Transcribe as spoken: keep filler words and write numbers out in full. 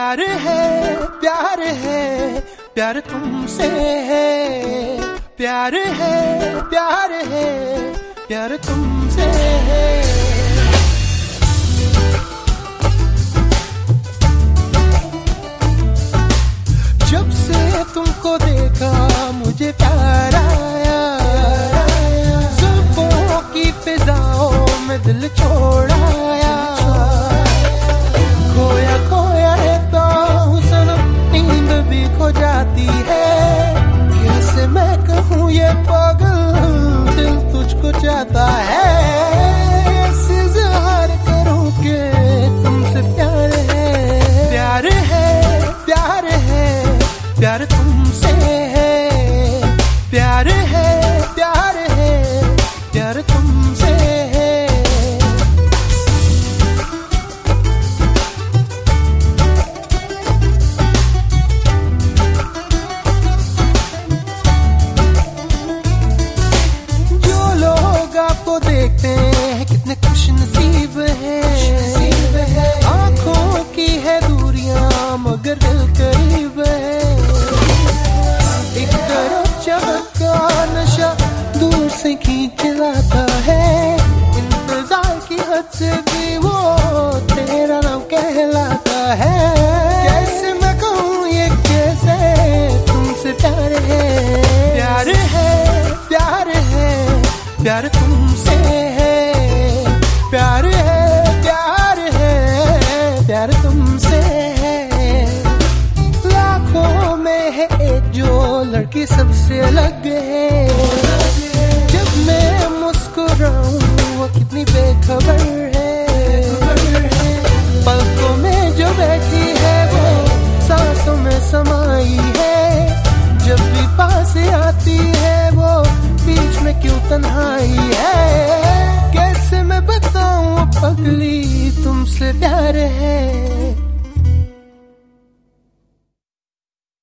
प्यार है प्यार है प्यार तुमसे है, प्यार है प्यार है प्यार तुमसे है। जब से तुमको देखा मुझे प्यार आया, जुल्फों की फिजाओं में दिल छोड़ाया, खोया खोया रहता हूँ सनम, नींद भी खो जाती है। कैसे मैं कहूँ ये पागल दिल तुझको चाहता है, ऐसे इज़हार करूँ कि तुमसे प्यार है। प्यार है प्यार है प्यार तुमसे है, प्यार है प्यार है प्यार तुमसे है। जो लोग आपको देखते हैं कितने खुश नसीब है, आंखों की है दूरियां मगर दिल करीब है। एक तरफ चमक का नशा दूर से खींच लाता है, इंतजार की हद से भी वो तेरा नाम कहलाता है। कैसे मैं कहूँ ये कैसे तुमसे प्यार है। प्यार है प्यार है प्यार तुमसे है, प्यार है प्यार है प्यार तुमसे है। लाखों में है एक जो लड़की सबसे अलग है, जब मैं मुस्कुराऊं वो कितनी बेखबर है। पलकों में जो बैठी है वो सांसों में समाई है, जब भी पास आती है वो बीच में क्यों तन्हाई है। कैसे मैं बताऊं पगली तुमसे प्यार है।